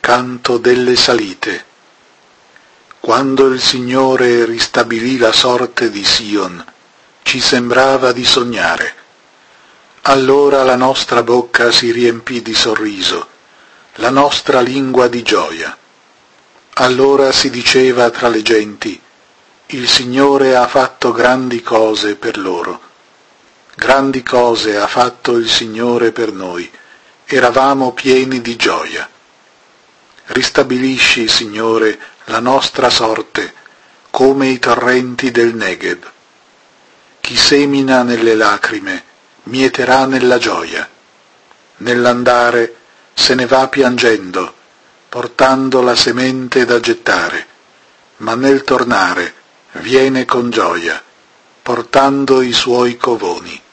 canto delle salite. Quando il Signore ristabilì la sorte di Sion, ci sembrava di sognare. Allora la nostra bocca si riempì di sorriso, la nostra lingua di gioia. Allora si diceva tra le genti: il Signore ha fatto grandi cose per loro. Grandi cose ha fatto il Signore per noi, eravamo pieni di gioia. Ristabilisci, Signore, la nostra sorte, come i torrenti del Negev. Chi semina nelle lacrime, mieterà nella gioia. Nell'andare se ne va piangendo, portando la semente da gettare, ma nel tornare viene con gioia, portando i suoi covoni.